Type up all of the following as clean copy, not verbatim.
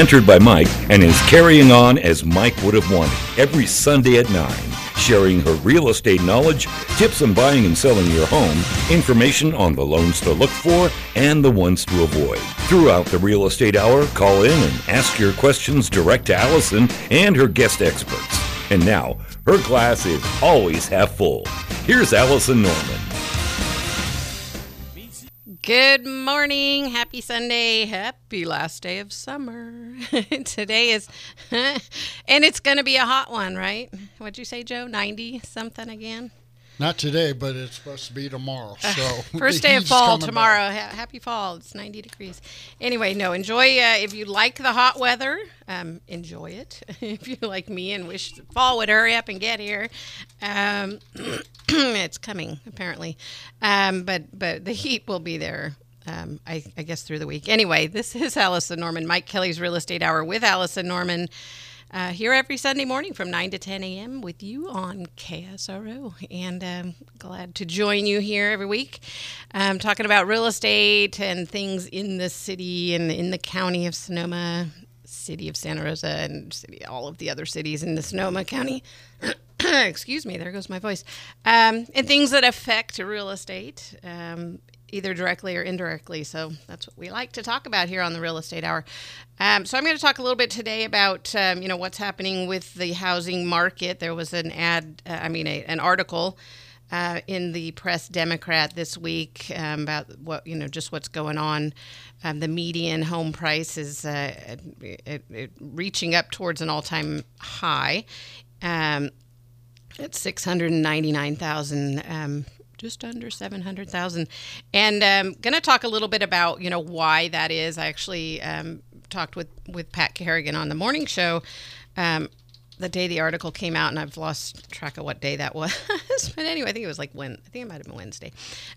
mentored by Mike and is carrying on as Mike would have wanted every Sunday at 9, sharing her real estate knowledge, tips on buying and selling your home, information on the loans to look for and the ones to avoid. Throughout the Real Estate Hour, call in and ask your questions direct to Allison and her guest experts. And now, her glass is always half full. Here's Allison Norman. Good morning. Happy Sunday. Happy last day of summer. Today is, and it's going to be a hot one, right? What'd you say, Joe? 90 something again? Not today, but it's supposed to be tomorrow. So first day of fall tomorrow. Happy fall. It's 90 degrees. Anyway, no, enjoy. If you like the hot weather, enjoy it. If you like me and wish fall would hurry up and get here, it's coming apparently. But the heat will be there. I guess through the week. Anyway, this is Allison Norman, Mike Kelly's Real Estate Hour with Allison Norman. Here every Sunday morning from 9 to 10 a.m. with you on KSRO. And I'm glad to join you here every week. Talking about real estate and things in the city and in the county of Sonoma, city of Santa Rosa, and all of the other cities in the Sonoma County. Excuse me, there goes my voice. And things that affect real estate, either directly or indirectly. So that's what we like to talk about here on the Real Estate Hour. So I'm going to talk a little bit today about, what's happening with the housing market. There was an an article in the Press Democrat this week about just what's going on. The median home price is reaching up towards an all-time high. At $699,000, just under $700,000. And I'm going to talk a little bit about, why that is. I actually talked with Pat Kerrigan on the morning show the day the article came out, and I've lost track of what day that was. But anyway, I think it was it might have been Wednesday.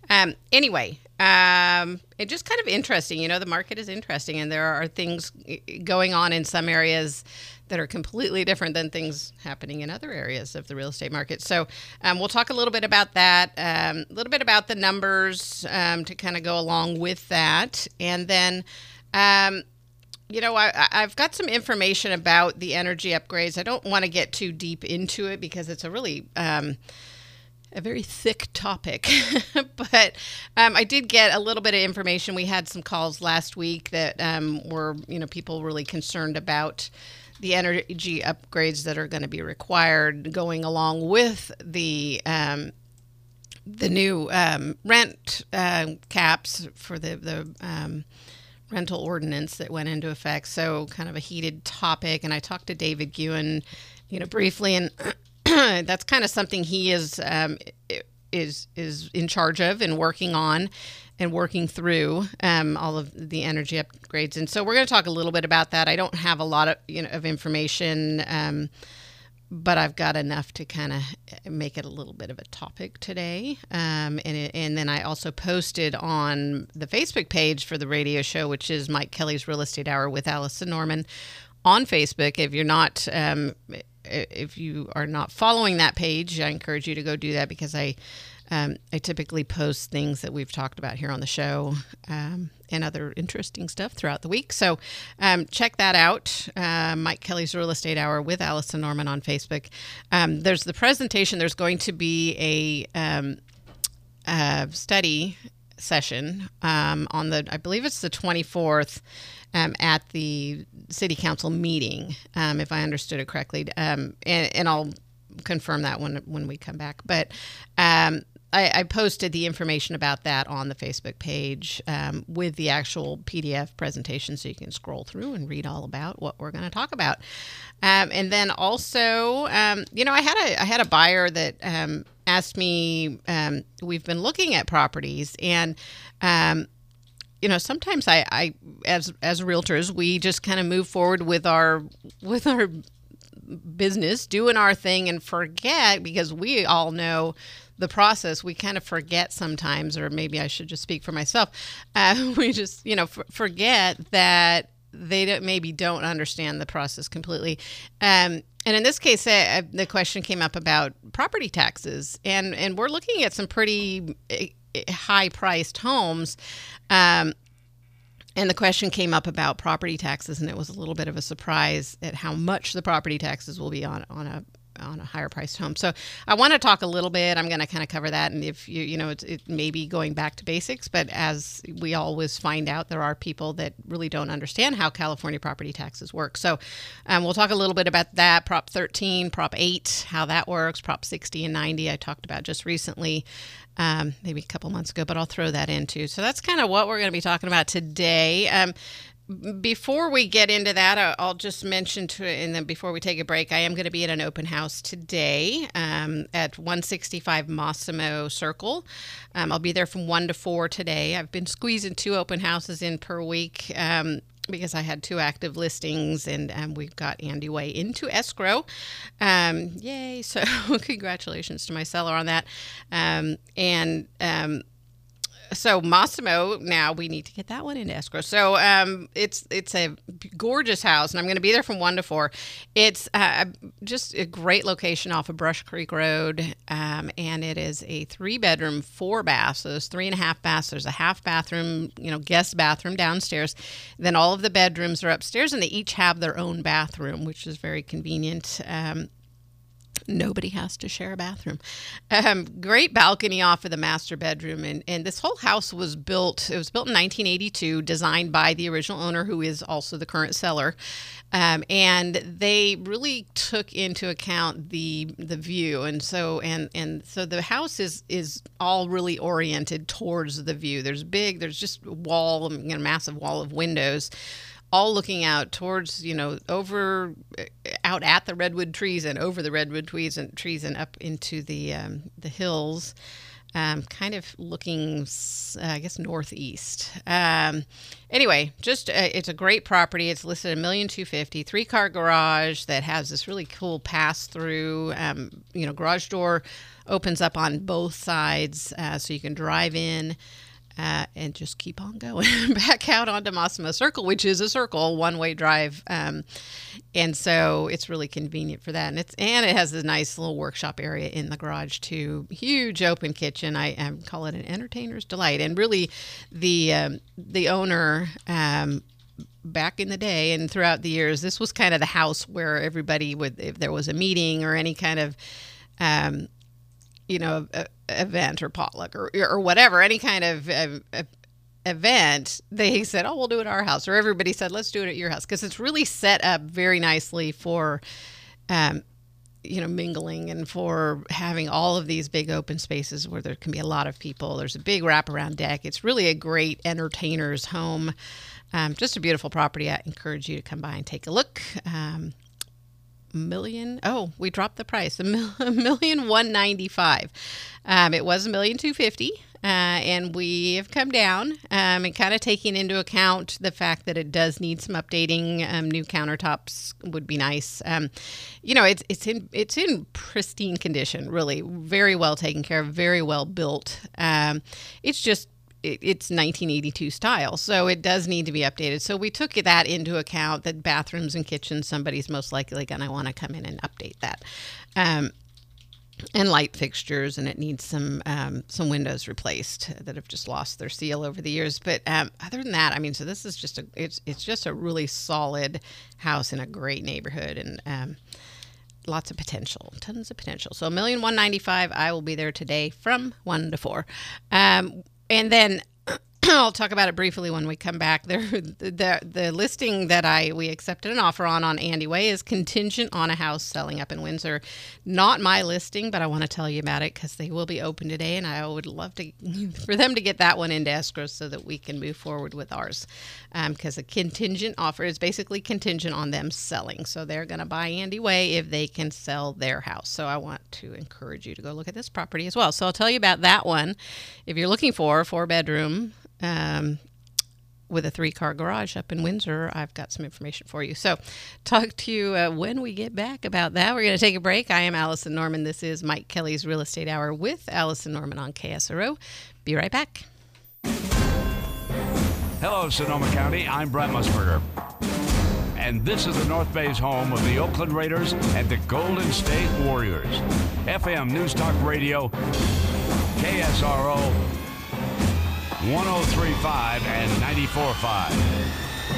It's just kind of interesting. The market is interesting, and there are things going on in some areas that are completely different than things happening in other areas of the real estate market. So we'll talk a little bit about that, a little bit about the numbers to kind of go along with that. And then, I've got some information about the energy upgrades. I don't want to get too deep into it because it's a really a very thick topic. But I did get a little bit of information. We had some calls last week that were, people really concerned about the energy upgrades that are going to be required going along with the new rent caps for the rental ordinance that went into effect. So kind of a heated topic. And I talked to David Guin, briefly, and that's kind of something he is in charge of and working on and working through all of the energy upgrades. And so we're going to talk a little bit about that. I don't have a lot of of information, but I've got enough to kind of make it a little bit of a topic today. And then I also posted on the Facebook page for the radio show, which is Mike Kelly's Real Estate Hour with Allison Norman on Facebook. If you are not following that page, I encourage you to go do that because I typically post things that we've talked about here on the show and other interesting stuff throughout the week. So check that out, Mike Kelly's Real Estate Hour with Allison Norman on Facebook. There's the presentation. There's going to be a study session on I believe it's the 24th at the City Council meeting, if I understood it correctly. And I'll confirm that when we come back. But I posted the information about that on the Facebook page with the actual PDF presentation, so you can scroll through and read all about what we're going to talk about. And then also, I had a buyer that asked me. We've been looking at properties, and sometimes I as realtors, we just kind of move forward with our business, doing our thing, and forget, because we all know the process. We kind of forget sometimes, or maybe I should just speak for myself. We just, forget that they maybe don't understand the process completely. And in this case, the question came up about property taxes, and we're looking at some pretty high-priced homes. And the question came up about property taxes, and it was a little bit of a surprise at how much the property taxes will be on a higher priced home. So I want to talk a little bit. I'm going to kind of cover that. And if it may be going back to basics, but as we always find out, there are people that really don't understand how California property taxes work. So we'll talk a little bit about that. Prop 13, Prop 8, how that works, Prop 60 and 90 I talked about just recently, maybe a couple months ago, but I'll throw that in too. So that's kind of what we're going to be talking about today. Before we get into that, I'll just mention and then before we take a break, I am going to be at an open house today at 165 Massimo Circle. I'll be there from 1 to 4 today. I've been squeezing 2 open houses in per week because I had 2 active listings, and we've got Andy Way into escrow. Yay! So congratulations to my seller on that. So Massimo, now we need to get that one into escrow. So it's a gorgeous house, and I'm going to be there from 1 to 4. It's just a great location off of Brush Creek Road, and it is a 3-bedroom, 4 baths. So there's 3.5 baths. There's a half bathroom, guest bathroom downstairs. Then all of the bedrooms are upstairs, and they each have their own bathroom, which is very convenient. Nobody has to share a bathroom. Great balcony off of the master bedroom. And this whole house was built, it was built in 1982, designed by the original owner, who is also the current seller. And they really took into account the view. And so the house is all really oriented towards the view. There's just a wall, a massive wall of windows, all looking out towards, out at the redwood trees and over the redwood trees and up into the hills, kind of looking, I guess, northeast. Anyway, it's a great property. It's listed at $1,250,000, 3-car garage that has this really cool pass-through. Garage door opens up on both sides, so you can drive in. And just keep on going back out onto Massimo Circle, which is a circle, one-way drive. And so it's really convenient for that. And it has a nice little workshop area in the garage too. Huge open kitchen. I call it an entertainer's delight. And really the owner, back in the day and throughout the years, this was kind of the house where everybody would, if there was a meeting or any kind of, event or potluck or whatever, any kind of event, they said, we'll do it at our house. Or everybody said, let's do it at your house. Because it's really set up very nicely for, mingling and for having all of these big open spaces where there can be a lot of people. There's a big wraparound deck. It's really a great entertainer's home. Just a beautiful property. I encourage you to come by and take a look. We dropped the price, $1,195,000. It was $1,250,000, and we have come down and kind of taking into account the fact that it does need some updating. New countertops would be nice. It's in pristine condition, really very well taken care of, very well built. It's 1982 style, so it does need to be updated. So we took that into account, that bathrooms and kitchens, somebody's most likely going to want to come in and update that. And light fixtures, and it needs some windows replaced that have just lost their seal over the years. But other than that, so this is it's just a really solid house in a great neighborhood, and lots of potential, tons of potential. So $1,195,000, I will be there today from 1 to 4. And then I'll talk about it briefly when we come back. The listing that we accepted an offer on Andy Way is contingent on a house selling up in Windsor. Not my listing, but I want to tell you about it because they will be open today, and I would love for them to get that one into escrow so that we can move forward with ours. Because a contingent offer is basically contingent on them selling. So they're going to buy Andy Way if they can sell their house. So I want to encourage you to go look at this property as well. So I'll tell you about that one. If you're looking for a 4-bedroom, with a 3-car garage up in Windsor, I've got some information for you. So talk to you when we get back about that. We're going to take a break. I am Allison Norman. This is Mike Kelly's Real Estate Hour with Allison Norman on KSRO. Be right back. Hello, Sonoma County. I'm Brent Musburger. And this is the North Bay's home of the Oakland Raiders and the Golden State Warriors. FM News Talk Radio, KSRO. 103.5 and 94.5.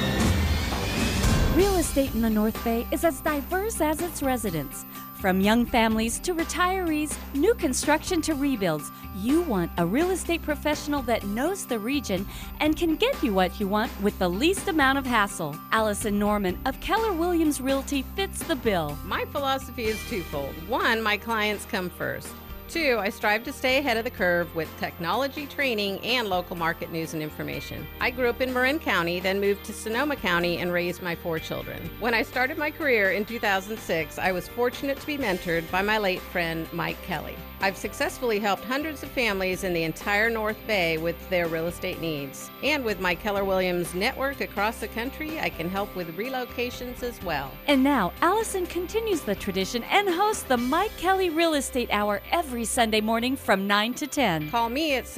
Real estate in the North Bay is as diverse as its residents. From young families to retirees, new construction to rebuilds, you want a real estate professional that knows the region and can get you what you want with the least amount of hassle. Allison Norman of Keller Williams Realty fits the bill. My philosophy is twofold. One, my clients come first. Two, I strive to stay ahead of the curve with technology training and local market news and information. I grew up in Marin County, then moved to Sonoma County and raised my 4 children. When I started my career in 2006, I was fortunate to be mentored by my late friend, Mike Kelly. I've successfully helped hundreds of families in the entire North Bay with their real estate needs. And with my Keller Williams network across the country, I can help with relocations as well. And now, Allison continues the tradition and hosts the Mike Kelly Real Estate Hour every Sunday morning from 9 to 10. Call me at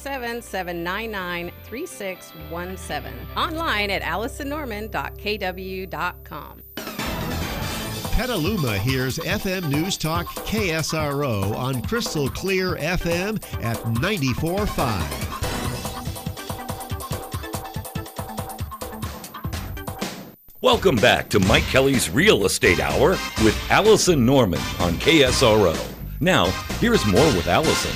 707-799-3617. Online at AllisonNorman.kw.com. Petaluma hears FM News Talk KSRO on Crystal Clear FM at 94.5. Welcome back to Mike Kelly's Real Estate Hour with Allison Norman on KSRO. Now, here's more with Allison.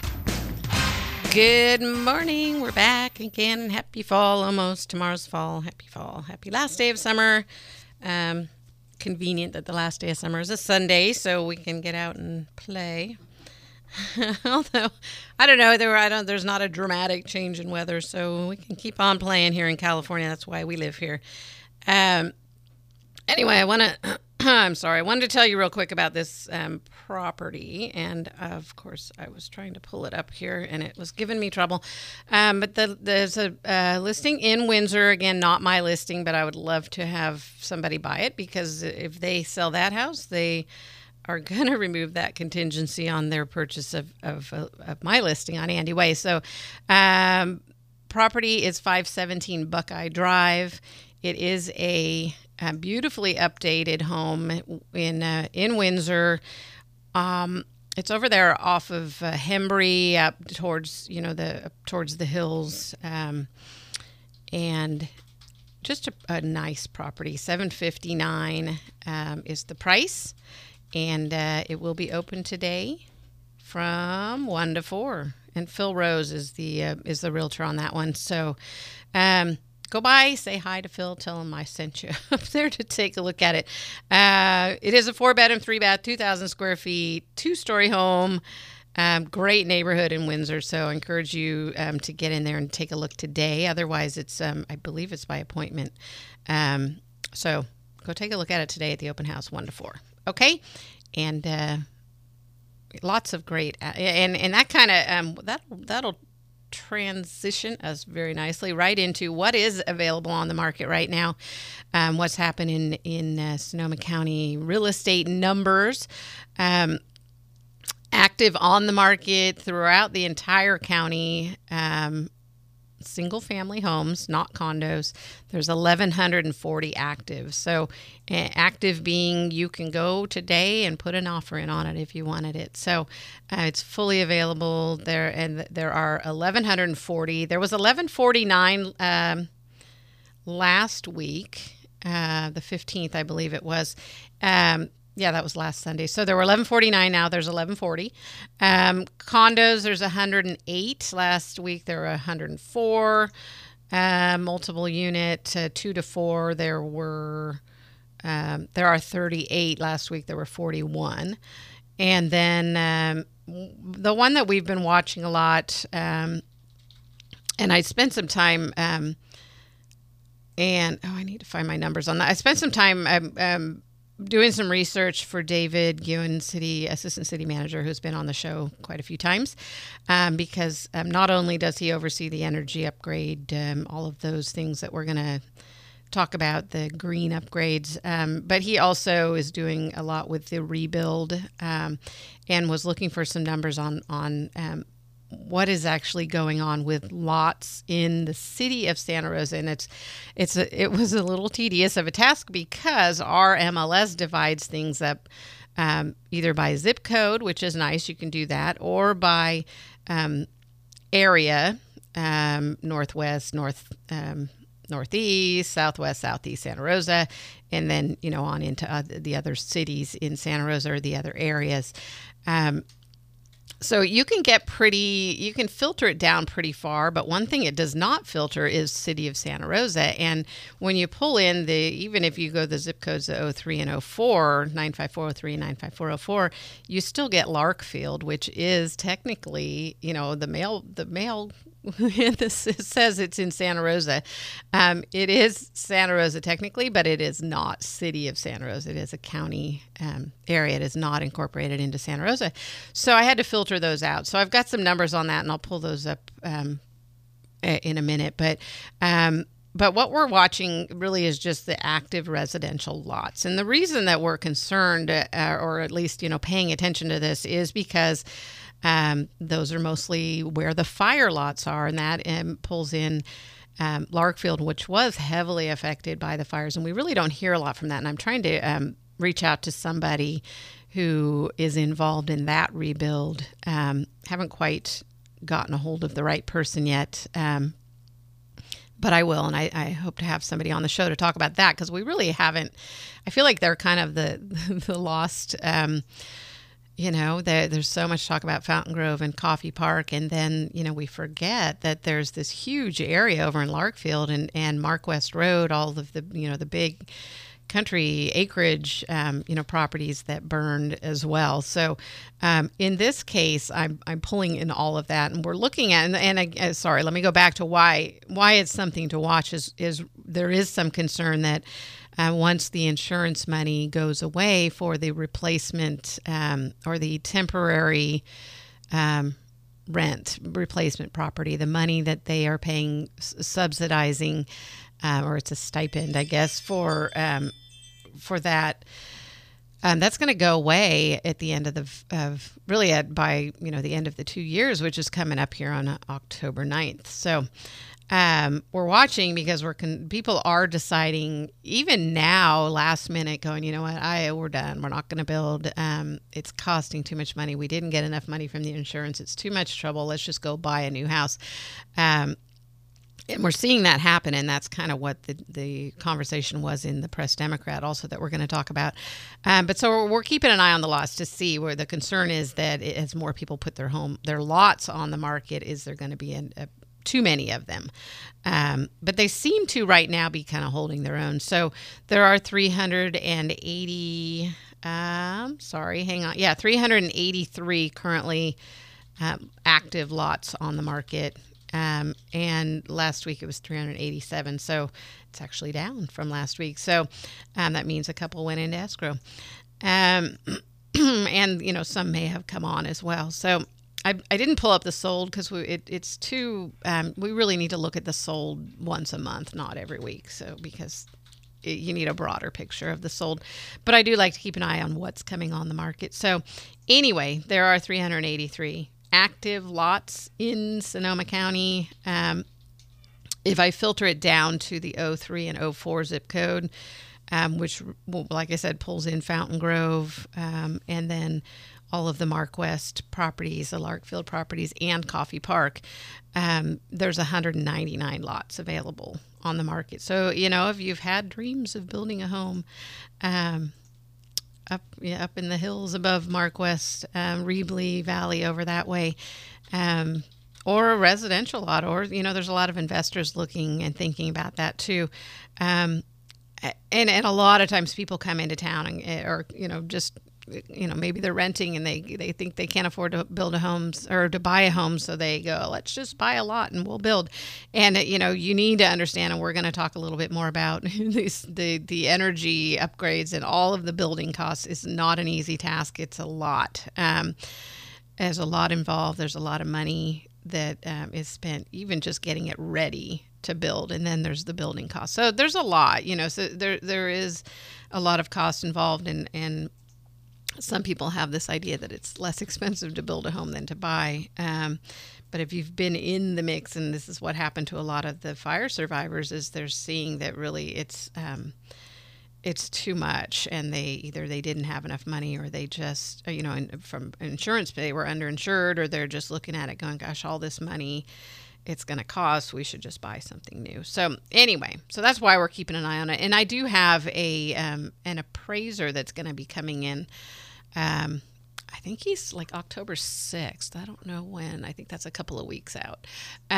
Good morning. We're back again. Happy fall almost. Tomorrow's fall. Happy fall. Happy last day of summer. Convenient that the last day of summer is a Sunday, so we can get out and play. Although, I don't know, there's not a dramatic change in weather, so we can keep on playing here in California. That's why we live here. Anyway, I wanted to tell you real quick about this property, and of course, I was trying to pull it up here, and it was giving me trouble. But there's a listing in Windsor. Again, not my listing, but I would love to have somebody buy it, because if they sell that house, they are going to remove that contingency on their purchase of my listing on Andy Way. So, property is 517 Buckeye Drive. It is a beautifully updated home in Windsor. It's over there off of Hembury up towards towards the hills, and just a nice property. $759 is the price, and it will be open today from 1 to 4. And Phil Rose is the realtor on that one. So. Go by, say hi to Phil, tell him I sent you up there to take a look at it. It is a 4-bedroom, 3-bath, 2,000 square feet, 2-story home. Great neighborhood in Windsor, so I encourage you to get in there and take a look today. Otherwise, it's I believe it's by appointment. So go take a look at it today at the open house, 1 to 4. Okay, and lots of great and that kind of that'll transition us very nicely right into what is available on the market right now. What's happening in Sonoma County real estate numbers. Active on the market throughout the entire county. Single family homes, not condos. There's 1,140 active. So active being you can go today and put an offer in on it if you wanted it. So it's fully available there, and there are 1,140. There was 1,149 last week, the 15th, I believe it was. Yeah, that was last Sunday. So there were 1,149 now. There's 1,140. Condos, there's 108. Last week there were 104. Multiple unit, 2 to 4. There are 38. Last week there were 41. And then the one that we've been watching a lot, and I spent some time, I need to find my numbers on that. I spent some time doing some research for David Guin, assistant city manager, who's been on the show quite a few times, because not only does he oversee the energy upgrade, all of those things that we're going to talk about, the green upgrades, but he also is doing a lot with the rebuild, and was looking for some numbers on what is actually going on with lots in the city of Santa Rosa. And it was a little tedious of a task, because our MLS divides things up either by zip code, which is nice, you can do that, or by area. northwest, northeast, southwest, southeast Santa Rosa, and then, on into the other cities in Santa Rosa or the other areas. So you can filter it down pretty far, but one thing it does not filter is city of Santa Rosa. And when you pull in even if you go the zip codes of 03 and 04, 95403 and 95404, you still get Larkfield, which is technically, the mail this says it's in Santa Rosa. It is Santa Rosa technically, but it is not city of Santa Rosa. It is a county area. It is not incorporated into Santa Rosa. So I had to filter those out. So I've got some numbers on that, and I'll pull those up in a minute. But what we're watching really is just the active residential lots. And the reason that we're concerned, or at least, paying attention to this, is because those are mostly where the fire lots are, and that pulls in Larkfield, which was heavily affected by the fires. And we really don't hear a lot from that. And I'm trying to reach out to somebody who is involved in that rebuild. Haven't quite gotten a hold of the right person yet. But I will, and I hope to have somebody on the show to talk about that, because we really haven't. I feel like they're kind of the lost. There's so much talk about Fountain Grove and Coffee Park, and then, we forget that there's this huge area over in Larkfield and Mark West Road, all of the, the big country acreage, properties that burned as well. So in this case, I'm pulling in all of that, and we're looking at, sorry, let me go back to why it's something to watch is there is some concern that once the insurance money goes away for the replacement or the temporary rent replacement property, the money that they are paying, subsidizing, or it's a stipend, I guess, for that. That's going to go away at the end of by the end of the 2 years, which is coming up here on October 9th. So we're watching, because people are deciding even now, last minute, going, we're done. We're not going to build. It's costing too much money. We didn't get enough money from the insurance. It's too much trouble. Let's just go buy a new house. And we're seeing that happen, and that's kind of what the conversation was in the Press Democrat also that we're going to talk about. But so we're keeping an eye on the lots to see where the concern is that as more people put their lots on the market, is there going to be too many of them. But they seem to right now be kind of holding their own. So there are 383 currently active lots on the market. And last week it was 387. So it's actually down from last week. So that means a couple went into escrow. And, some may have come on as well. So I didn't pull up the sold because it's too, we really need to look at the sold once a month, not every week. So because you need a broader picture of the sold. But I do like to keep an eye on what's coming on the market. So anyway, there are 383 active lots in Sonoma County. If I filter it down to the 03 and 04 zip code, which, like I said, pulls in Fountain Grove, and then all of the Mark West properties, the Larkfield properties, and Coffee Park, there's 199 lots available on the market. So, if you've had dreams of building a home, up in the hills above Mark West, Reebly Valley over that way, or a residential lot, or, there's a lot of investors looking and thinking about that too. And a lot of times people come into town or maybe they're renting and they think they can't afford to build a home or to buy a home. So they go, let's just buy a lot and we'll build. And, you need to understand, and we're going to talk a little bit more about the energy upgrades and all of the building costs is not an easy task. It's a lot. There's a lot involved. There's a lot of money that is spent even just getting it ready to build, and then there's the building cost. So there's a lot, so there is a lot of cost involved, and some people have this idea that it's less expensive to build a home than to buy. But if you've been in the mix, and this is what happened to a lot of the fire survivors, is they're seeing that really it's too much, and they didn't have enough money, or they just, from insurance, they were underinsured, or they're just looking at it going, gosh, all this money it's going to cost. We should just buy something new. So anyway, so that's why we're keeping an eye on it. And I do have an appraiser that's going to be coming in. I think he's like October 6th. I don't know when. I think that's a couple of weeks out.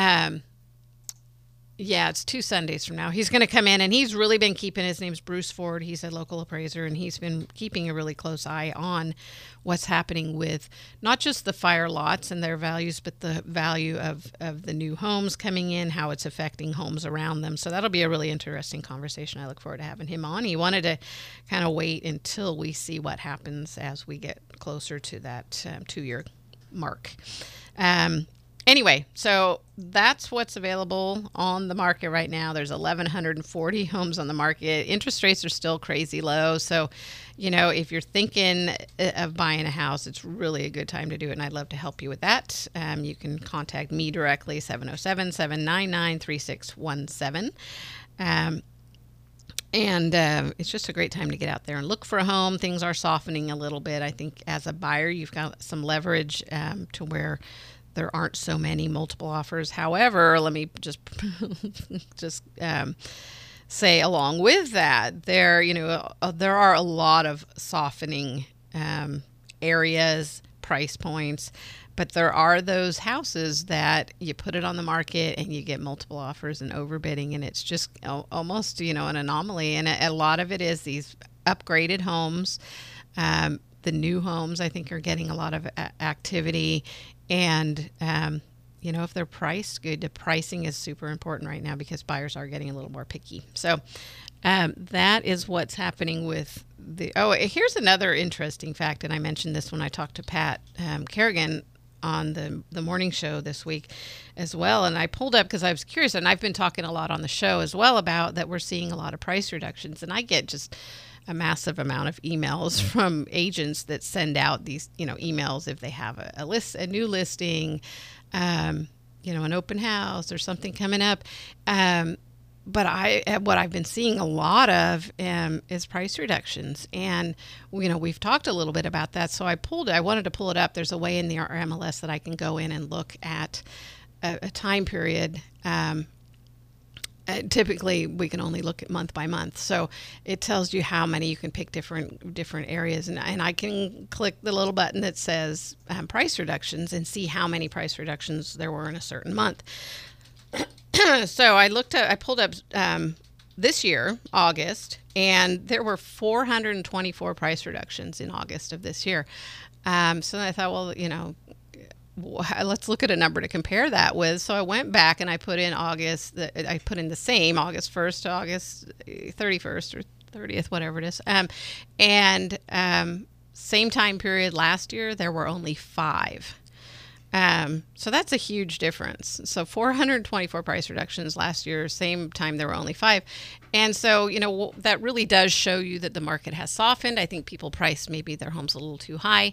Yeah, it's 2 Sundays from now. He's going to come in, and he's really been keeping, his name's Bruce Ford. He's a local appraiser, and he's been keeping a really close eye on what's happening with not just the fire lots and their values, but the value of the new homes coming in, how it's affecting homes around them. So that'll be a really interesting conversation. I look forward to having him on. He wanted to kind of wait until we see what happens as we get closer to that 2-year mark. Anyway, so that's what's available on the market right now. There's 1,140 homes on the market. Interest rates are still crazy low. So, if you're thinking of buying a house, it's really a good time to do it. And I'd love to help you with that. You can contact me directly, 707-799-3617. And it's just a great time to get out there and look for a home. Things are softening a little bit. I think as a buyer, you've got some leverage to where there aren't so many multiple offers. However, let me just say along with that, there are a lot of softening areas, price points, but there are those houses that you put it on the market and you get multiple offers and overbidding, and it's just almost an anomaly. And a lot of it is these upgraded homes. The new homes, I think, are getting a lot of activity. And, if they're priced good, the pricing is super important right now because buyers are getting a little more picky. So that is what's happening with here's another interesting fact. And I mentioned this when I talked to Pat Kerrigan on the morning show this week as well. And I pulled up because I was curious, and I've been talking a lot on the show as well about that we're seeing a lot of price reductions. And I get just a massive amount of emails from agents that send out these, emails if they have a new listing, an open house or something coming up. But what I've been seeing a lot of is price reductions. And, we've talked a little bit about that. So I wanted to pull it up. There's a way in the MLS that I can go in and look at a time period. Typically, we can only look at month by month. So it tells you how many you can pick different areas. And I can click the little button that says price reductions and see how many price reductions there were in a certain month. So I pulled up this year, August, and there were 424 price reductions in August of this year. So I thought, well, let's look at a number to compare that with. So I went back and I put in August. I put in the same August 1st to August 31st or 30th, whatever it is. Same time period last year, there were only 5. So that's a huge difference. So 424 price reductions last year, same time there were only 5. And so, that really does show you that the market has softened. I think people price maybe their homes a little too high.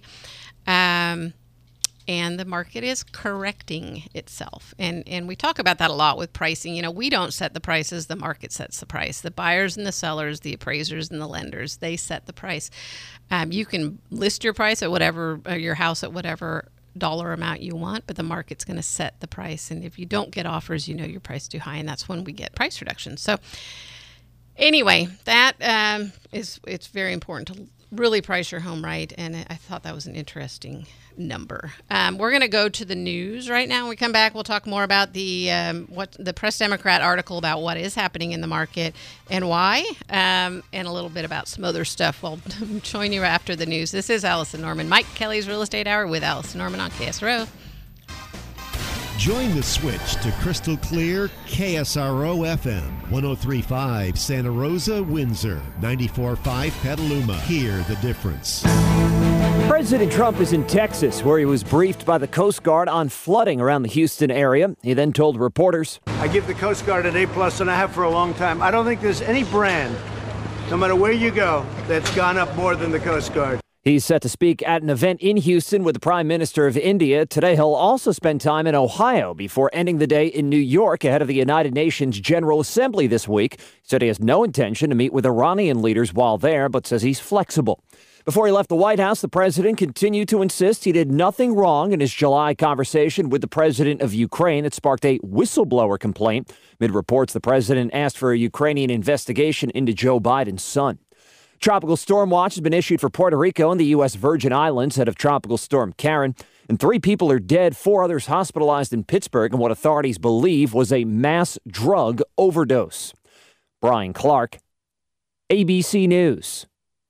And the market is correcting itself. And we talk about that a lot with pricing. We don't set the prices. The market sets the price. The buyers and the sellers, the appraisers and the lenders, they set the price. You can list your price at whatever, your house at whatever dollar amount you want, but the market's going to set the price. And if you don't get offers, your price too high, and that's when we get price reductions. So anyway, that it's very important to really price your home right. And I thought that was an interesting number. We're going to go to the news right now. When we come back, we'll talk more about the Press Democrat article about what is happening in the market and why, and a little bit about some other stuff. We'll join you after the news. This is Allison Norman, Mike Kelly's Real Estate Hour with Allison Norman on KSRO. Join the switch to crystal clear KSRO FM, 103.5 Santa Rosa, Windsor, 94.5 Petaluma. Hear the difference. President Trump is in Texas, where he was briefed by the Coast Guard on flooding around the Houston area. He then told reporters, I give the Coast Guard an A+, and I have for a long time. I don't think there's any brand, no matter where you go, that's gone up more than the Coast Guard. He's set to speak at an event in Houston with the Prime Minister of India. Today, he'll also spend time in Ohio before ending the day in New York ahead of the United Nations General Assembly this week. He said he has no intention to meet with Iranian leaders while there, but says he's flexible. Before he left the White House, the president continued to insist he did nothing wrong in his July conversation with the president of Ukraine that sparked a whistleblower complaint. Amid reports, the president asked for a Ukrainian investigation into Joe Biden's son. Tropical storm watch has been issued for Puerto Rico and the U.S. Virgin Islands ahead of Tropical Storm Karen. And 3 people are dead, 4 others hospitalized in Pittsburgh in what authorities believe was a mass drug overdose. Brian Clark, ABC News.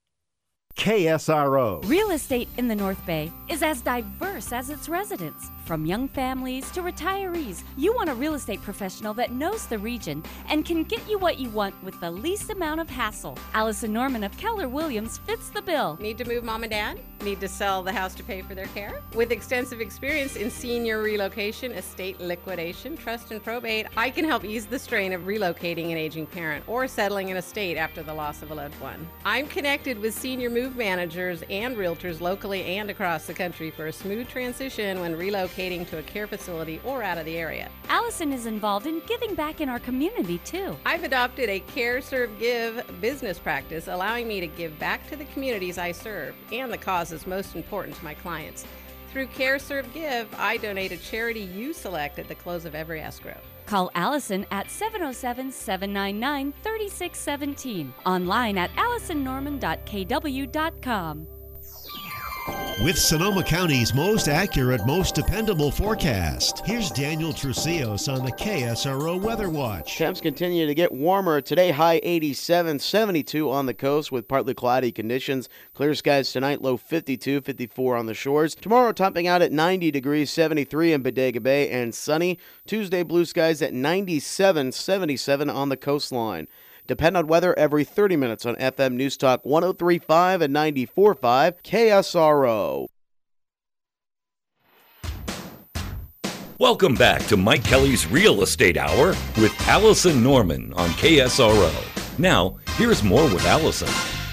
KSRO. Real estate in the North Bay is as diverse as its residents. From young families to retirees, you want a real estate professional that knows the region and can get you what you want with the least amount of hassle. Allison Norman of Keller Williams fits the bill. Need to move mom and dad? Need to sell the house to pay for their care? With extensive experience in senior relocation, estate liquidation, trust and probate, I can help ease the strain of relocating an aging parent or settling an estate after the loss of a loved one. I'm connected with senior move managers and realtors locally and across the country for a smooth transition when relocating to a care facility or out of the area. Allison is involved in giving back in our community, too. I've adopted a Care, Serve, Give business practice, allowing me to give back to the communities I serve and the causes most important to my clients. Through Care, Serve, Give, I donate a charity you select at the close of every escrow. Call Allison at 707-799-3617. Online at AllisonNorman.kw.com. With Sonoma County's most accurate, most dependable forecast, here's Daniel Trucios on the KSRO Weather Watch. Temps continue to get warmer. Today, high 87, 72 on the coast with partly cloudy conditions. Clear skies tonight, low 52, 54 on the shores. Tomorrow, topping out at 90 degrees, 73 in Bodega Bay and sunny. Tuesday, blue skies at 97, 77 on the coastline. Depend on weather every 30 minutes on FM News Talk 103.5 and 94.5 KSRO. Welcome back to Mike Kelly's Real Estate Hour with Allison Norman on KSRO. Now, here's more with Allison.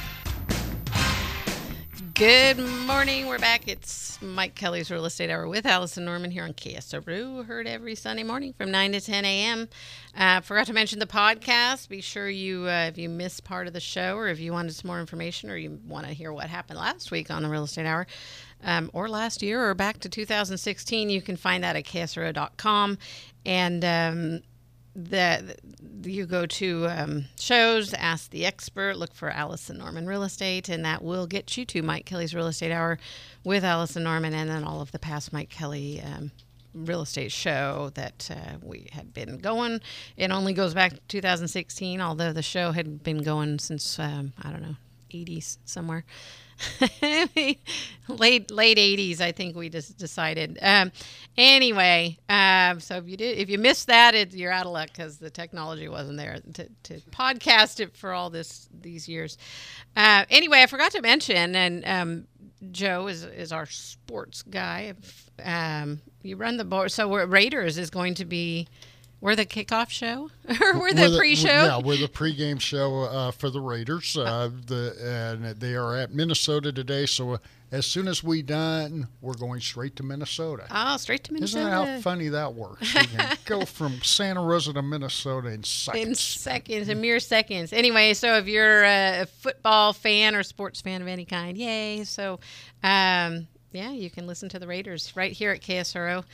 Good morning. We're back. It's Mike Kelly's Real Estate Hour with Allison Norman here on KSRO. Heard every Sunday morning from 9 to 10 a.m. Forgot to mention the podcast. Be sure you, if you missed part of the show or if you wanted some more information or you want to hear what happened last week on the Real Estate Hour or last year or back to 2016, you can find that at ksro.com. And you go to shows, Ask the Expert, look for Allison Norman Real Estate, and that will get you to Mike Kelly's Real Estate Hour with Allison Norman and then all of the past Mike Kelly real estate show that we had been going. It only goes back to 2016, although the show had been going since, 80s somewhere. late 80s, I think we just decided. Anyway, so if you missed that, you're out of luck because the technology wasn't there to podcast it for all these years. Anyway, I forgot to mention, and Joe is our sports guy. You run the board, so Raiders is going to be. We're the kickoff show, or we're the pre-show. Yeah, we're the pregame show for the Raiders. And they are at Minnesota today. So as soon as we done, we're going straight to Minnesota. Oh, straight to Minnesota! Isn't that how funny that works? We can go from Santa Rosa to Minnesota in seconds. In mere seconds. Anyway, so if you're a football fan or sports fan of any kind, yay! So, you can listen to the Raiders right here at KSRO,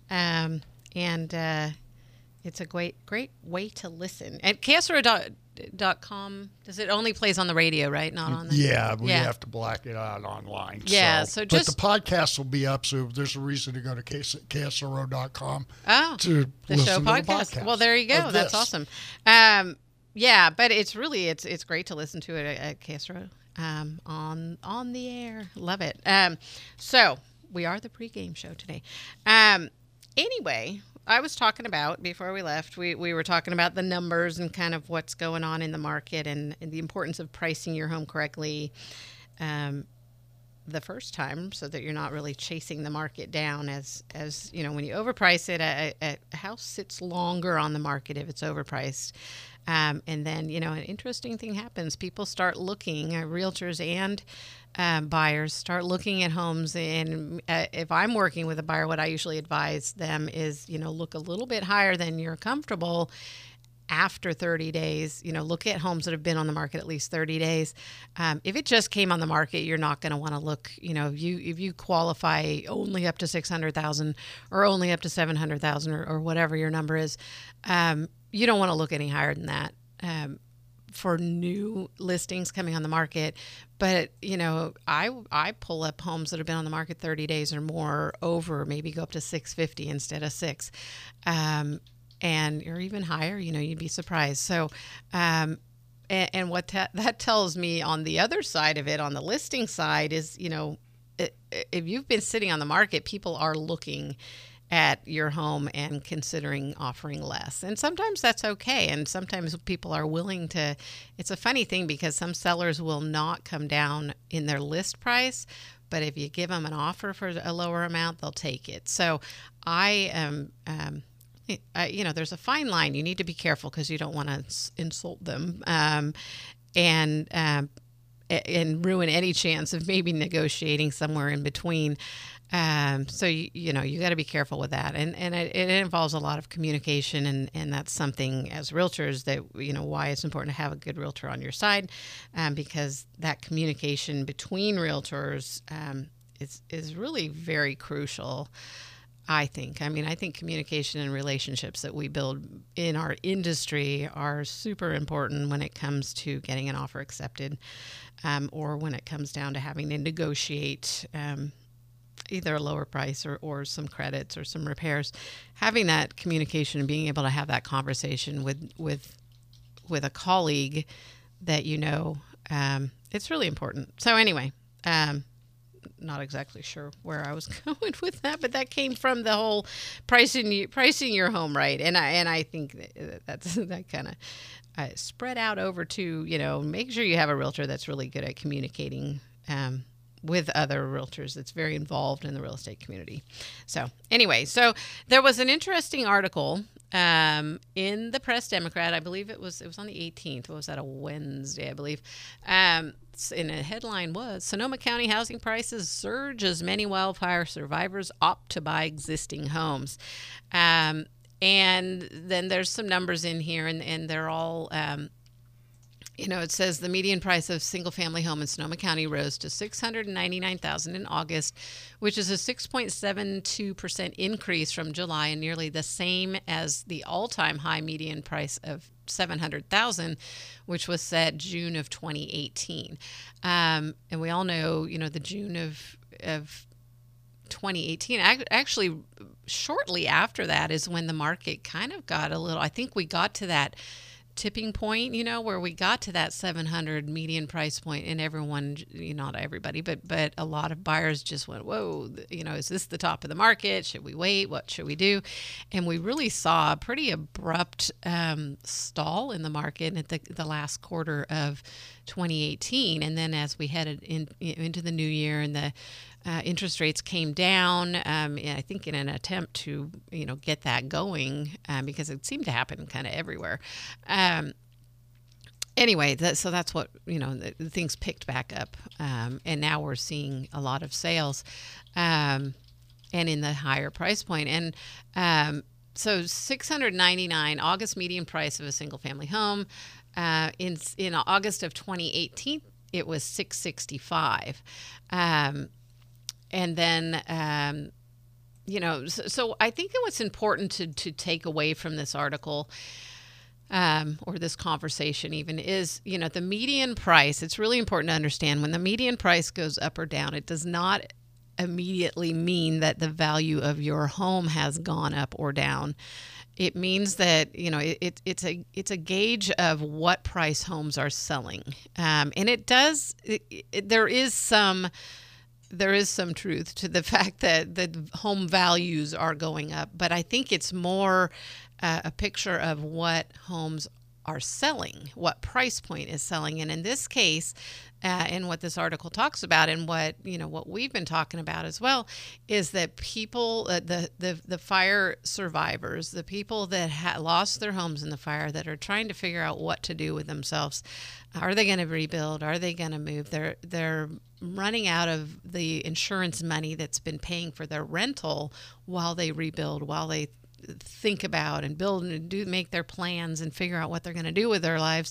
it's a great way to listen. At KSRO.com, does it only plays on the radio, right? Not on the... Yeah, we have to black it out online. Yeah, but the podcast will be up, so there's a reason to go to KSRO.com to the show podcast. Well, there you go. That's awesome. But it's really, it's great to listen to it at KSRO on the air. Love it. So we are the pregame show today. Anyway... I was talking about, before we left, we were talking about the numbers and kind of what's going on in the market and the importance of pricing your home correctly. the first time, so that you're not really chasing the market down. As you know, when you overprice it, a house sits longer on the market if it's overpriced. And then, you know, an interesting thing happens. People start looking, realtors and buyers start looking at homes. And if I'm working with a buyer, what I usually advise them is, you know, look a little bit higher than you're comfortable after 30 days. You know, look at homes that have been on the market at least 30 days. If it just came on the market, you're not going to want to look, you know, if you qualify only up to 600,000 or only up to 700,000 or whatever your number is, you don't want to look any higher than that for new listings coming on the market. But, you know, I pull up homes that have been on the market 30 days or more over, maybe go up to 650 instead of 6. And or even higher, you know, you'd be surprised. So, and what that tells me on the other side of it, on the listing side, is, you know, if you've been sitting on the market, people are looking at your home and considering offering less. And sometimes that's okay. And sometimes people are willing to. It's a funny thing because some sellers will not come down in their list price, but if you give them an offer for a lower amount, they'll take it. So I am, you know, there's a fine line. You need to be careful because you don't want to insult them and ruin any chance of maybe negotiating somewhere in between. So, you know, you got to be careful with that. And it involves a lot of communication. And that's something as realtors that, you know, why it's important to have a good realtor on your side, because that communication between realtors is really very crucial, I think. I mean, I think communication and relationships that we build in our industry are super important when it comes to getting an offer accepted, or when it comes down to having to negotiate either a lower price or some credits or some repairs. Having that communication and being able to have that conversation with a colleague that you know, it's really important. So anyway, not exactly sure where I was going with that, but that came from the whole pricing your home right. And I think that kind of spread out over to, you know, make sure you have a realtor that's really good at communicating with other realtors that's very involved in the real estate community. So anyway, so there was an interesting article in the Press Democrat. I believe it was on the 18th. Was that a Wednesday, I believe? And a headline was, Sonoma County housing prices surge as many wildfire survivors opt to buy existing homes. And then there's some numbers in here, and they're all... you know, it says the median price of single-family home in Sonoma County rose to $699,000 in August, which is a 6.72% increase from July and nearly the same as the all-time high median price of $700,000, which was set June of 2018. And we all know, you know, the June of 2018, actually shortly after that is when the market kind of got a little, I think we got to that tipping point, you know, where we got to that 700 median price point, and everyone, you know, not everybody, but a lot of buyers just went, whoa, you know, is this the top of the market? Should we wait? What should we do? And we really saw a pretty abrupt stall in the market at the last quarter of 2018. And then as we headed into the new year and the interest rates came down, I think in an attempt to, you know, get that going, because it seemed to happen kind of everywhere. Anyway, so that's what, you know, the things picked back up, and now we're seeing a lot of sales, and in the higher price point. And so $699 August median price of a single family home. In August of 2018, it was $665. And then, you know, so I think that what's important to take away from this article, or this conversation even, is, you know, the median price. It's really important to understand when the median price goes up or down, it does not immediately mean that the value of your home has gone up or down. It means that, you know, it's a gauge of what price homes are selling. And there is some truth to the fact that the home values are going up, but I think it's more a picture of what homes are selling, what price point is selling. And in this case, and what this article talks about, and what we've been talking about as well, is that people, the fire survivors, the people that lost their homes in the fire, that are trying to figure out what to do with themselves. Are they going to rebuild? Are they going to move? They're running out of the insurance money that's been paying for their rental while they rebuild, while they think about and build and make their plans and figure out what they're going to do with their lives.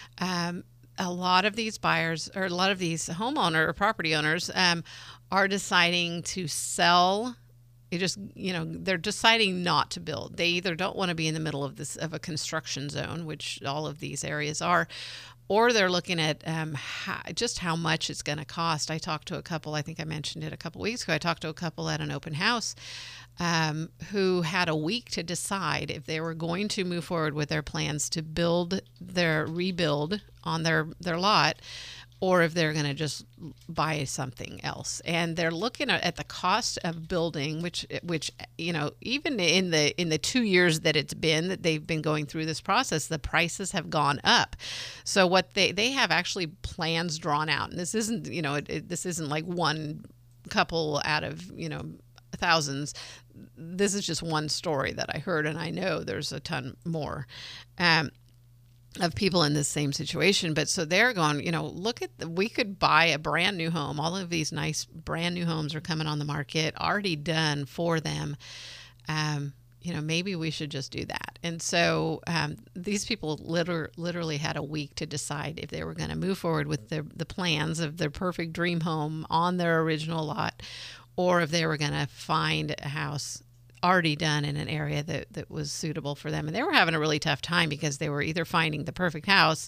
A lot of these buyers, or a lot of these homeowner or property owners, are deciding to sell. They're deciding not to build. They either don't want to be in the middle of a construction zone, which all of these areas are, or they're looking at how much it's going to cost. I talked to a couple, I think I mentioned it a couple weeks ago, I talked to a couple at an open house who had a week to decide if they were going to move forward with their plans to rebuild on their lot, or if they're going to just buy something else. And they're looking at the cost of building, which even in the 2 years that they've been going through this process, the prices have gone up. So what they have actually plans drawn out, and this isn't this isn't like one couple out of thousands. This is just one story that I heard, and I know there's a ton more of people in this same situation. But so they're going, we could buy a brand new home. All of these nice brand new homes are coming on the market, already done for them. Maybe we should just do that. And so these people literally had a week to decide if they were going to move forward with the plans of their perfect dream home on their original lot, or if they were going to find a house already done in an area that was suitable for them. And they were having a really tough time because they were either finding the perfect house,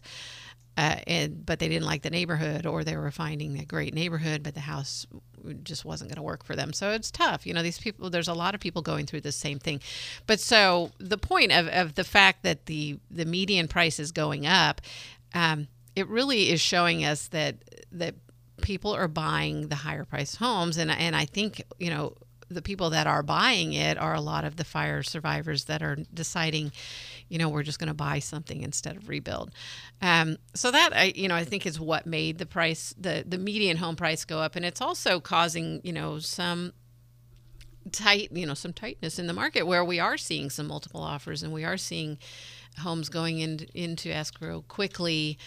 but they didn't like the neighborhood, or they were finding a great neighborhood, but the house just wasn't going to work for them. So it's tough. These people, there's a lot of people going through the same thing. But so the point of the fact that the median price is going up, it really is showing us that people are buying the higher priced homes. And I think, the people that are buying it are a lot of the fire survivors that are deciding, we're just going to buy something instead of rebuild. So that, I think is what made the price, the median home price go up. And it's also causing, some tightness in the market, where we are seeing some multiple offers, and we are seeing homes going into escrow quickly,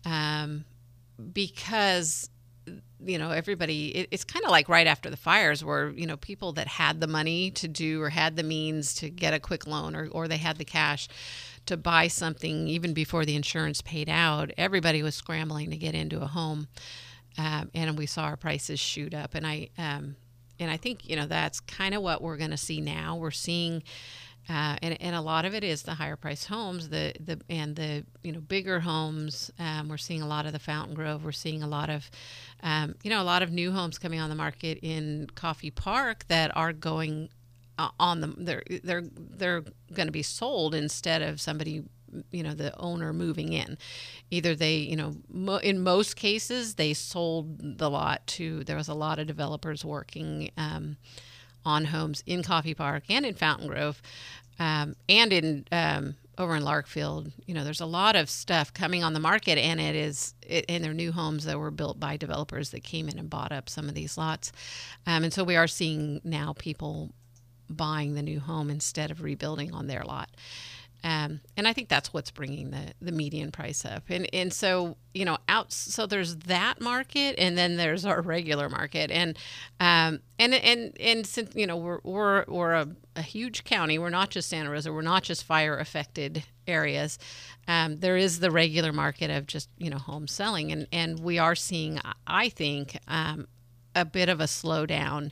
because everybody, it's kind of like right after the fires, where, people that had the money to do, or had the means to get a quick loan, or they had the cash to buy something even before the insurance paid out, everybody was scrambling to get into a home. And we saw our prices shoot up. And I think, that's kind of what we're going to see now. We're seeing, and a lot of it is the higher priced homes, the bigger homes. We're seeing a lot of the Fountain Grove. We're seeing a lot of, a lot of new homes coming on the market in Coffey Park that are going on them. They're going to be sold instead of somebody, the owner moving in. Either they, in most cases, they sold the lot to. There was a lot of developers working on homes in Coffey Park and in Fountain Grove, and in over in Larkfield. There's a lot of stuff coming on the market, and and they're new homes that were built by developers that came in and bought up some of these lots. And so we are seeing now people buying the new home instead of rebuilding on their lot. And I think that's what's bringing the median price up. And so, so there's that market, and then there's our regular market. And since, we're a huge county, we're not just Santa Rosa, we're not just fire affected areas. There is the regular market of just, home selling. And we are seeing, I think, a bit of a slowdown,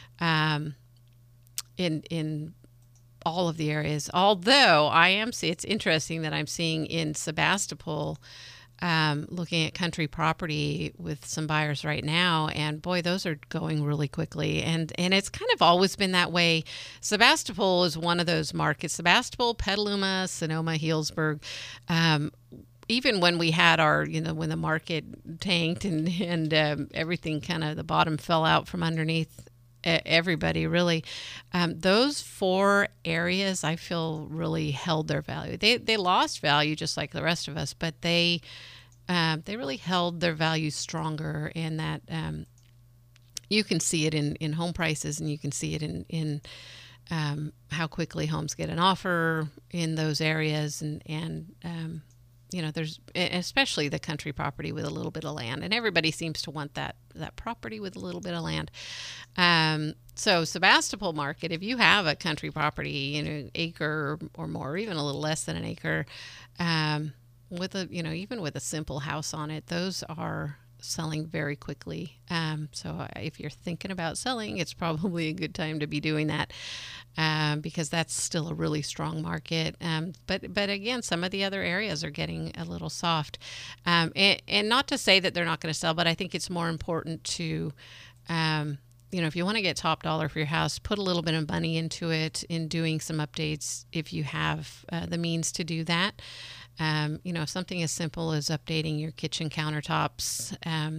in all of the areas. Although it's interesting that I'm seeing in Sebastopol, looking at country property with some buyers right now, and boy, those are going really quickly. And it's kind of always been that way. Sebastopol is one of those markets. Sebastopol, Petaluma, Sonoma, Healdsburg. Even when we had our, when the market tanked and everything kind of, the bottom fell out from underneath everybody really. Those 4 areas I feel really held their value. They lost value just like the rest of us, but they really held their value stronger, in that you can see it in home prices, and you can see it in how quickly homes get an offer in those areas, and there's especially the country property with a little bit of land, and everybody seems to want that property with a little bit of land. So Sebastopol market, if you have a country property, acre or more, or even a little less than an acre, with even with a simple house on it, those are selling very quickly. So if you're thinking about selling, it's probably a good time to be doing that, because that's still a really strong market. But again, some of the other areas are getting a little soft. And not to say that they're not going to sell, but I think it's more important to, if you want to get top dollar for your house, put a little bit of money into it in doing some updates if you have the means to do that. Something as simple as updating your kitchen countertops,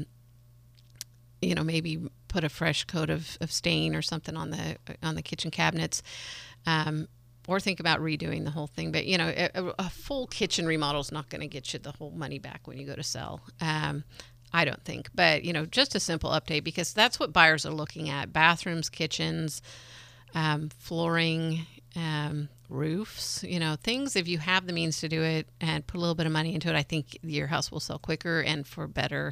maybe put a fresh coat of stain or something on the kitchen cabinets, or think about redoing the whole thing. But, a full kitchen remodel is not going to get you the whole money back when you go to sell. I don't think. But, just a simple update, because that's what buyers are looking at: bathrooms, kitchens, flooring, roofs, things. If you have the means to do it and put a little bit of money into it, I think your house will sell quicker and for better,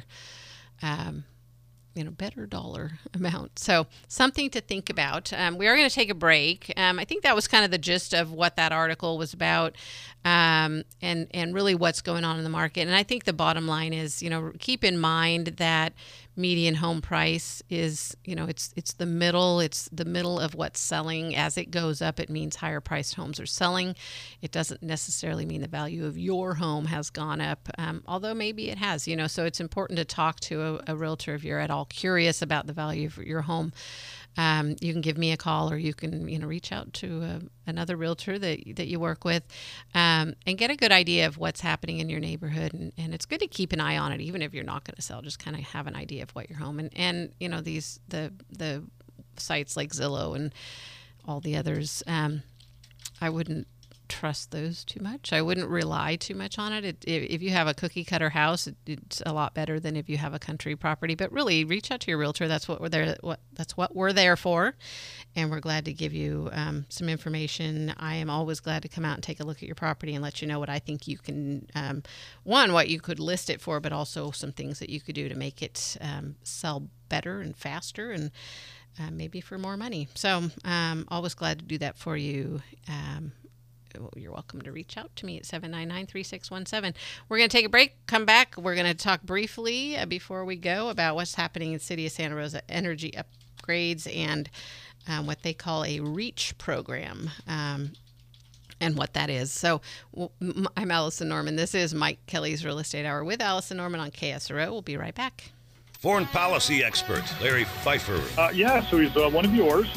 better dollar amount. So something to think about. We are going to take a break. I think that was kind of the gist of what that article was about, and really what's going on in the market. And I think the bottom line is, keep in mind that median home price is, it's the middle. It's the middle of what's selling. As it goes up, it means higher priced homes are selling. It doesn't necessarily mean the value of your home has gone up, although maybe it has, so it's important to talk to a realtor if you're at all curious about the value of your home. You can give me a call, or you can, reach out to another realtor that you work with, and get a good idea of what's happening in your neighborhood. And it's good to keep an eye on it, even if you're not going to sell. Just kind of have an idea of what your home and the sites like Zillow and all the others. I wouldn't trust those too much. I wouldn't rely too much on it. If you have a cookie cutter house, it's a lot better than if you have a country property. But really, reach out to your realtor. That's what we're there. That's what we're there for, and we're glad to give you some information. I am always glad to come out and take a look at your property and let you know what I think you can. What you could list it for, but also some things that you could do to make it sell better and faster, and maybe for more money. So, always glad to do that for you. You're welcome to reach out to me at 799-3617. We're going to take a break, come back. We're going to talk briefly before we go about what's happening in the City of Santa Rosa energy upgrades and what they call a REACH program, and what that is. So I'm Allison Norman. This is Mike Kelly's Real Estate Hour with Allison Norman on KSRO. We'll be right back. Foreign policy expert Larry Pfeiffer. So he's one of yours.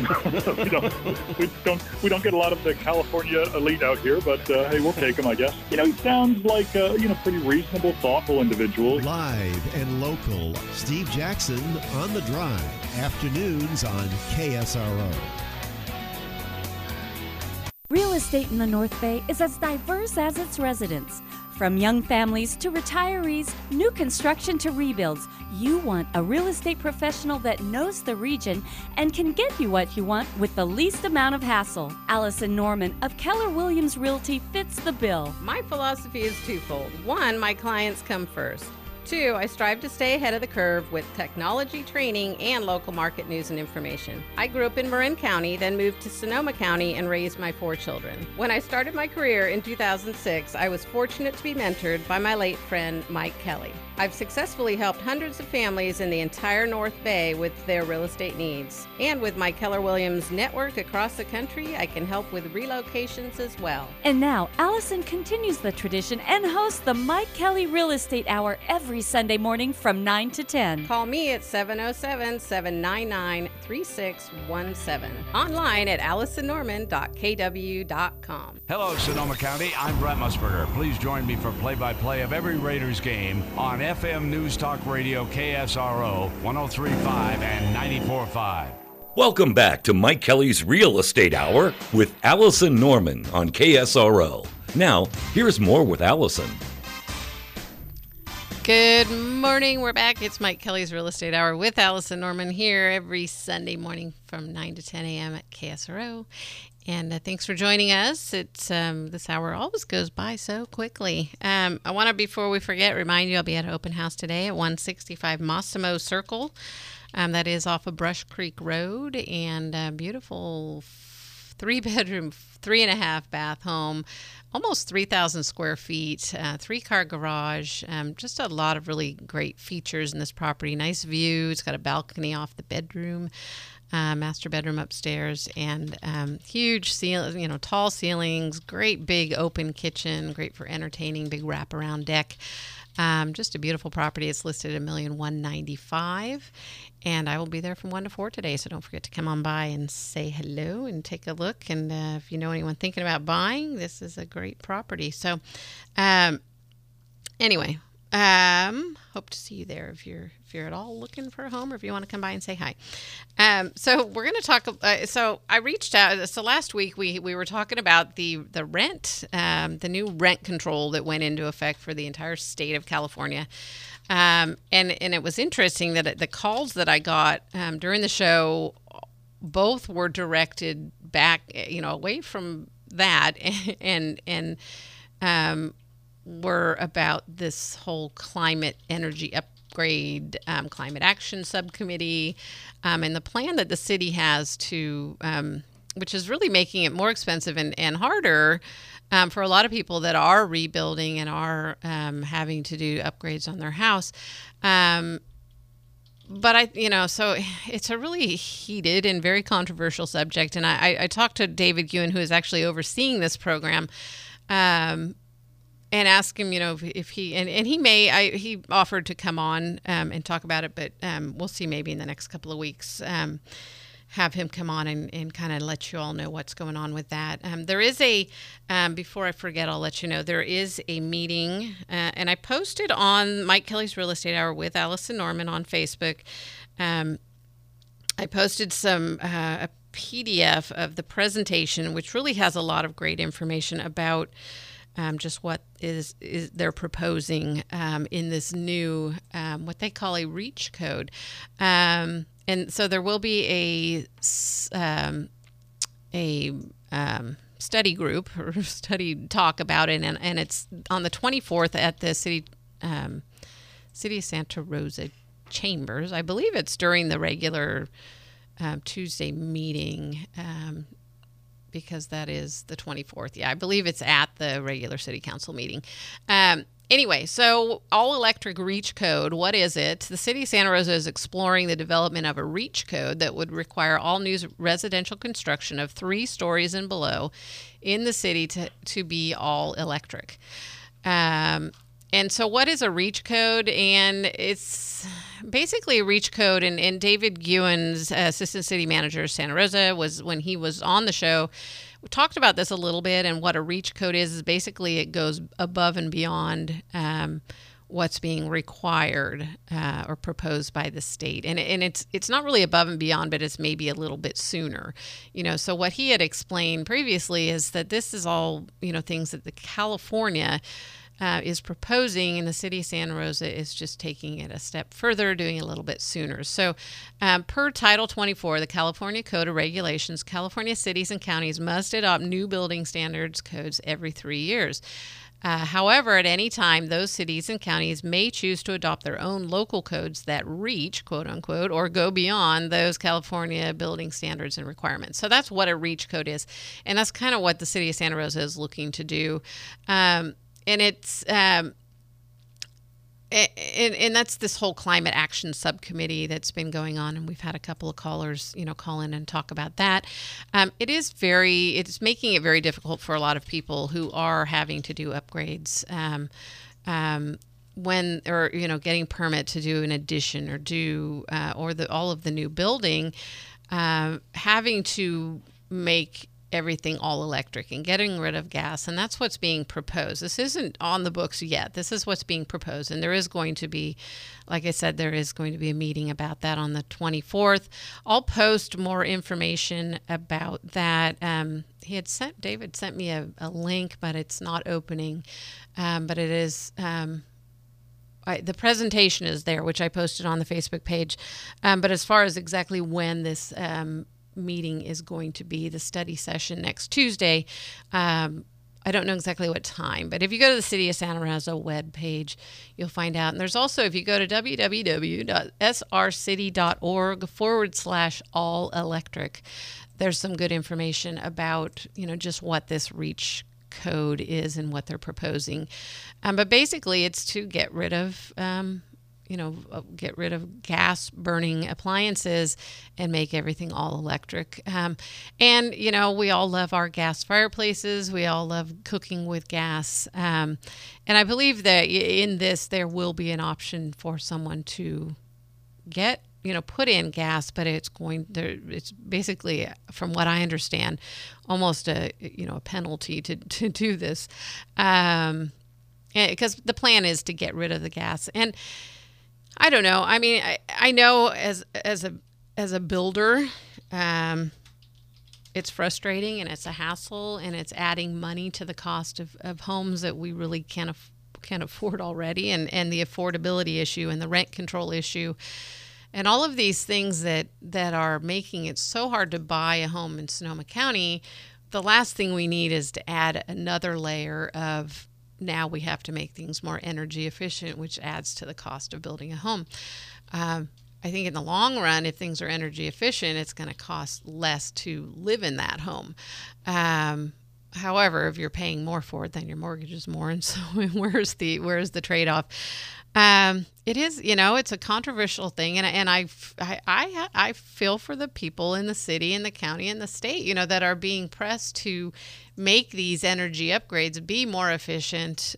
We don't get a lot of the California elite out here, but hey, we'll take him, I guess. He sounds like a pretty reasonable, thoughtful individual. Live and local, Steve Jackson on the Drive. Afternoons on KSRO. Real estate in the North Bay is as diverse as its residents. From young families to retirees, new construction to rebuilds, you want a real estate professional that knows the region and can get you what you want with the least amount of hassle. Allison Norman of Keller Williams Realty fits the bill. My philosophy is twofold. One, my clients come first. Two, I strive to stay ahead of the curve with technology training and local market news and information. I grew up in Marin County, then moved to Sonoma County and raised my 4 children. When I started my career in 2006, I was fortunate to be mentored by my late friend, Mike Kelly. I've successfully helped hundreds of families in the entire North Bay with their real estate needs. And with my Keller Williams network across the country, I can help with relocations as well. And now, Allison continues the tradition and hosts the Mike Kelly Real Estate Hour every Sunday morning from 9 to 10. Call me at 707-799-3617. Online at AllisonNorman.kw.com. Hello, Sonoma County. I'm Brett Musburger. Please join me for play-by-play of every Raiders game on FM News Talk Radio KSRO 103.5 and 94.5. Welcome back to Mike Kelly's Real Estate Hour with Allison Norman on KSRO. Now, here's more with Allison. Good morning. We're back. It's Mike Kelly's Real Estate Hour with Allison Norman here every Sunday morning from 9 to 10 a.m. at KSRO. And thanks for joining us. It's this hour always goes by so quickly. I want to, before we forget, remind you I'll be at an open house today at 165 Massimo Circle. That is off of Brush Creek Road, and a beautiful 3-bedroom, 3.5-bath home, almost 3,000 square feet, 3-car garage, just a lot of really great features in this property. Nice view. It's got a balcony off the bedroom, master bedroom upstairs, and huge tall ceilings, great big open kitchen, great for entertaining, big wraparound deck. Just a beautiful property. It's listed at $1,195,000, and I will be there from 1 to 4 today. So don't forget to come on by and say hello and take a look. And if you know anyone thinking about buying, this is a great property. So, anyway, hope to see you there if you're at all looking for a home, or if you want to come by and say hi. So we're going to talk. So I reached out. So last week we were talking about the rent, the new rent control that went into effect for the entire state of California. And it was interesting that the calls that I got during the show, both were directed back, away from that, and were about this whole climate energy upgrade, climate action subcommittee, and the plan that the city has to, which is really making it more expensive and harder for a lot of people that are rebuilding and are having to do upgrades on their house. But so it's a really heated and very controversial subject. And I talked to David Guin, who is actually overseeing this program, and ask him, if he, and he offered to come on and talk about it, but we'll see, maybe in the next couple of weeks, have him come on and kind of let you all know what's going on with that. There is before I forget, I'll let you know, there is a meeting, and I posted on Mike Kelly's Real Estate Hour with Allison Norman on Facebook. I posted a PDF of the presentation, which really has a lot of great information about just what is they're proposing in this new, what they call a REACH code. And so there will be a study group or study talk about it, and it's on the 24th at the City of Santa Rosa Chambers. I believe it's during the regular Tuesday meeting, because that is the 24th. Yeah, I believe it's at the regular city council meeting. Anyway, so all-electric REACH code, what is it? The city of Santa Rosa is exploring the development of a REACH code that would require all new residential construction of 3 stories and below in the city to be all-electric. And so what is a REACH code? And it's basically a REACH code, and David Guin's assistant city manager of Santa Rosa when he was on the show, we talked about this a little bit, and what a REACH code is basically it goes above and beyond what's being required or proposed by the state. And it's not really above and beyond, but it's maybe a little bit sooner. So what he had explained previously is that this is all, things that the California is proposing, and the city of Santa Rosa is just taking it a step further, doing it a little bit sooner. So per Title 24, the California Code of Regulations, California cities and counties must adopt new building standards codes every 3 years. However, at any time, those cities and counties may choose to adopt their own local codes that reach, quote unquote, or go beyond those California building standards and requirements. So that's what a REACH code is. And that's kind of what the city of Santa Rosa is looking to do. And it's and that's this whole climate action subcommittee that's been going on, and we've had a couple of callers, call in and talk about that. It's making it very difficult for a lot of people who are having to do upgrades getting permit to do an addition or do all of the new building, having to make everything all electric and getting rid of gas. And that's what's being proposed. This isn't on the books yet. This is what's being proposed. And there is going to be, like I said, there is going to be a meeting about that on the 24th. I'll post more information about that. David sent me a link, but it's not opening. But it is, the presentation is there, which I posted on the Facebook page. But as far as exactly when this meeting is going to be, the study session next Tuesday, I don't know exactly what time, but if you go to the City of Santa Rosa webpage, you'll find out. And there's also, if you go to www.srcity.org/all-electric, there's some good information about, just what this REACH code is and what they're proposing. But basically, it's to get rid of gas burning appliances and make everything all electric. And, we all love our gas fireplaces. We all love cooking with gas. And I believe that in this, there will be an option for someone to put in gas, but it's basically, from what I understand, almost a penalty to do this. Because the plan is to get rid of the gas. And I don't know. I mean, I know as a builder, it's frustrating and it's a hassle and it's adding money to the cost of homes that we really can't afford already, and the affordability issue and the rent control issue and all of these things that are making it so hard to buy a home in Sonoma County. The last thing we need is to add another layer of, now we have to make things more energy efficient, which adds to the cost of building a home. I think in the long run, if things are energy efficient, it's going to cost less to live in that home. However, if you're paying more for it, then your mortgage is more. And so where's the trade-off? It is, it's a controversial thing. And I feel for the people in the city and the county and the state, that are being pressed to make these energy upgrades, be more efficient,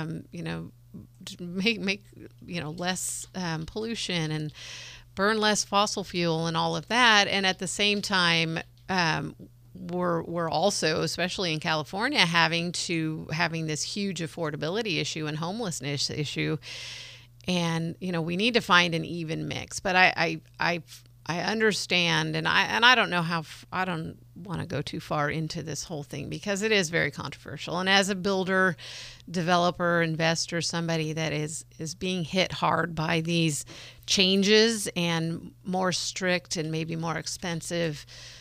make less pollution and burn less fossil fuel and all of that. And at the same time, we're also, especially in California, having this huge affordability issue and homelessness issue. And, we need to find an even mix. But I understand, and I don't know I don't want to go too far into this whole thing because it is very controversial. And as a builder, developer, investor, somebody that is being hit hard by these changes and more strict and maybe more expensive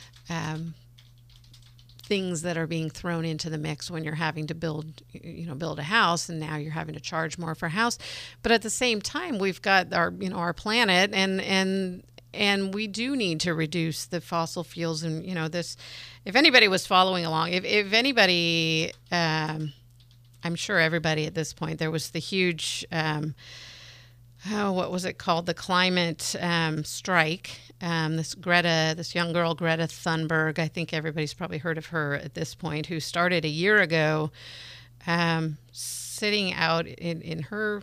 things that are being thrown into the mix when you're having to build a house, and now you're having to charge more for a house. But at the same time, we've got our planet, and we do need to reduce the fossil fuels. And this, if anybody was following along, if anybody, I'm sure everybody at this point, there was the huge what was it called? The climate strike. This young girl, Greta Thunberg, I think everybody's probably heard of her at this point, who started a year ago, sitting out in her,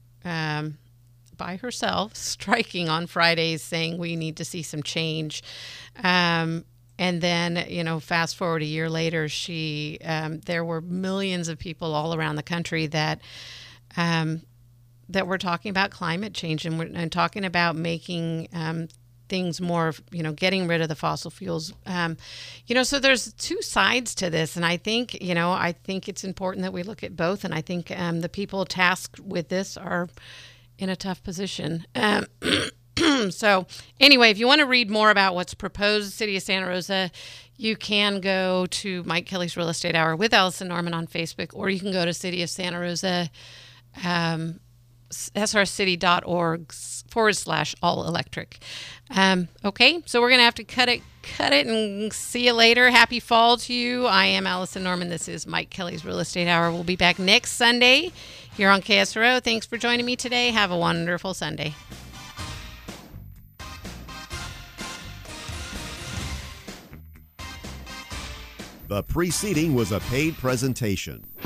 by herself, striking on Fridays, saying we need to see some change. And then, fast forward a year later, there were millions of people all around the country that were talking about climate change and talking about making things more, getting rid of the fossil fuels. So there's two sides to this. And I think it's important that we look at both. And I think the people tasked with this are in a tough position. So anyway, if you want to read more about what's proposed, City of Santa Rosa, you can go to Mike Kelly's Real Estate Hour with Allison Norman on Facebook, or you can go to City of Santa Rosa, srcity.org/all-electric. Okay, so we're going to have to cut it and see you later. Happy fall to you. I am Allison Norman. This is Mike Kelly's Real Estate Hour. We'll be back next Sunday here on KSRO. Thanks for joining me today. Have a wonderful Sunday. The preceding was a paid presentation.